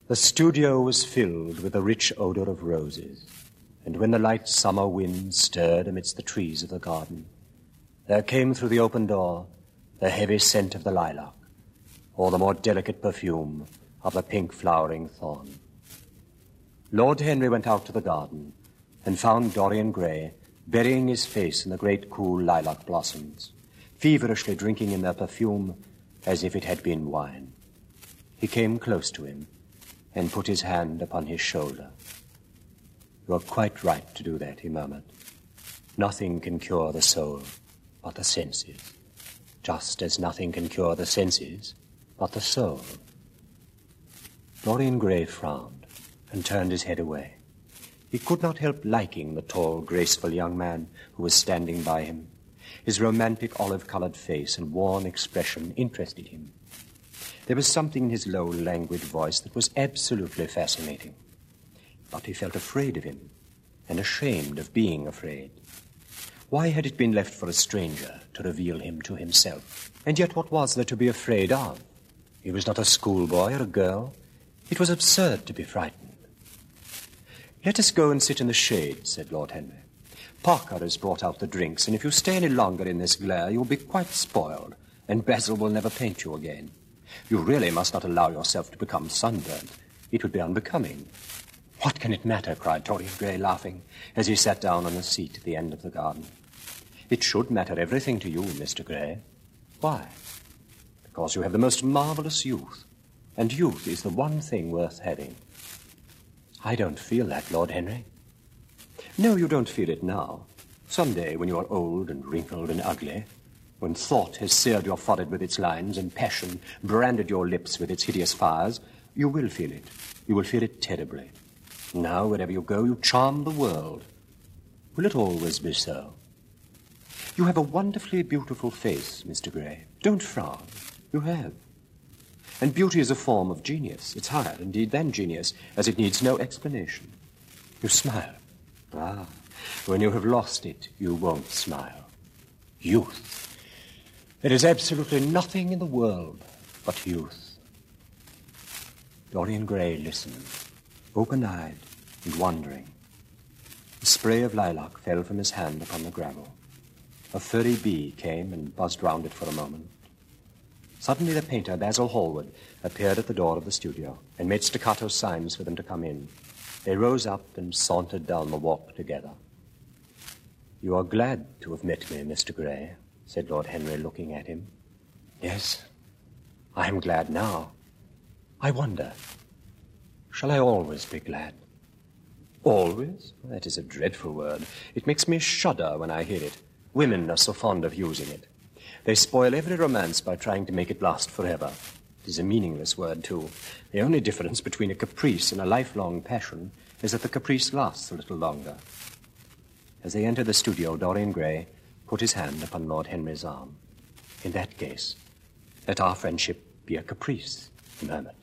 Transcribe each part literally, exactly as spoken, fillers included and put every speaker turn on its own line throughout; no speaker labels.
The studio was filled with the rich odor of roses, and when the light summer wind stirred amidst the trees of the garden, there came through the open door the heavy scent of the lilac, or the more delicate perfume of the pink flowering thorn. Lord Henry went out to the garden and found Dorian Gray burying his face in the great cool lilac blossoms, feverishly drinking in their perfume as if it had been wine. He came close to him and put his hand upon his shoulder. "You are quite right to do that," he murmured. "Nothing can cure the soul but the senses, just as nothing can cure the senses but the soul." Dorian Gray frowned and turned his head away. He could not help liking the tall, graceful young man who was standing by him. His romantic olive-colored face and worn expression interested him. There was something in his low, languid voice that was absolutely fascinating. But he felt afraid of him, and ashamed of being afraid. Why had it been left for a stranger to reveal him to himself? And yet what was there to be afraid of? He was not a schoolboy or a girl. It was absurd to be frightened. "Let us go and sit in the shade," said Lord Henry. "Parker has brought out the drinks, and if you stay any longer in this glare, you will be quite spoiled, and Basil will never paint you again. You really must not allow yourself to become sunburnt. It would be unbecoming." "What can it matter?" cried Dorian Gray, laughing, as he sat down on a seat at the end of the garden. "It should matter everything to you, Mister Gray." "Why?" "Because you have the most marvelous youth, and youth is the one thing worth having." "I don't feel that, Lord Henry." "No, you don't feel it now. Some day, when you are old and wrinkled and ugly, when thought has seared your forehead with its lines and passion branded your lips with its hideous fires, you will feel it. You will feel it terribly. Now, wherever you go, you charm the world. Will it always be so? You have a wonderfully beautiful face, Mister Gray. Don't frown. You have. And beauty is a form of genius. It's higher, indeed, than genius, as it needs no explanation. You smile. Ah, when you have lost it, you won't smile. Youth. There is absolutely nothing in the world but youth." Dorian Gray listened, open-eyed and wondering. A spray of lilac fell from his hand upon the gravel. A furry bee came and buzzed round it for a moment. Suddenly the painter, Basil Hallward, appeared at the door of the studio and made staccato signs for them to come in. They rose up and sauntered down the walk together. "You are glad to have met me, Mister Gray," said Lord Henry, looking at him. "Yes, I am glad now. I wonder, shall I always be glad?" "Always? That is a dreadful word. It makes me shudder when I hear it. Women are so fond of using it. They spoil every romance by trying to make it last forever. It is a meaningless word, too. The only difference between a caprice and a lifelong passion is that the caprice lasts a little longer." As they entered the studio, Dorian Gray put his hand upon Lord Henry's arm. "In that case, let our friendship be a caprice," he murmured.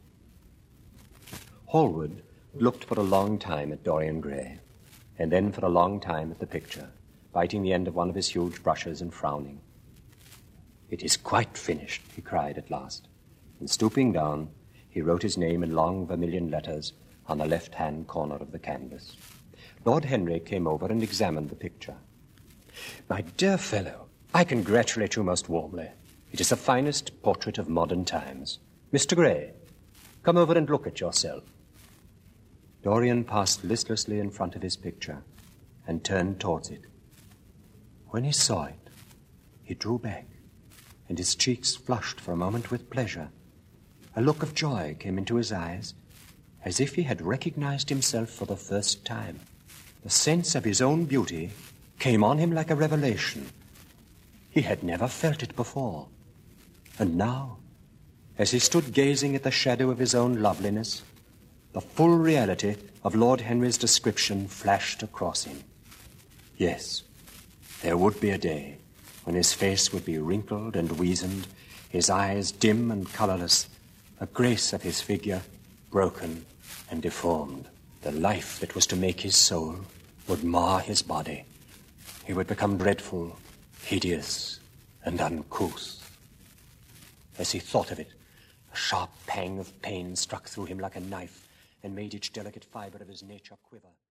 Hallward looked for a long time at Dorian Gray, and then for a long time at the picture, biting the end of one of his huge brushes and frowning. "It is quite finished," he cried at last, and stooping down, he wrote his name in long vermilion letters on the left-hand corner of the canvas. Lord Henry came over and examined the picture. "My dear fellow, I congratulate you most warmly. It is the finest portrait of modern times. Mister Gray, come over and look at yourself." Dorian passed listlessly in front of his picture and turned towards it. When he saw it, he drew back, and his cheeks flushed for a moment with pleasure. A look of joy came into his eyes, as if he had recognized himself for the first time. The sense of his own beauty came on him like a revelation. He had never felt it before. And now, as he stood gazing at the shadow of his own loveliness, the full reality of Lord Henry's description flashed across him. Yes, there would be a day when his face would be wrinkled and weazened, his eyes dim and colorless, the grace of his figure broken and deformed. The life that was to make his soul would mar his body. He would become dreadful, hideous, and uncouth. As he thought of it, a sharp pang of pain struck through him like a knife, and made each delicate fibre of his nature quiver.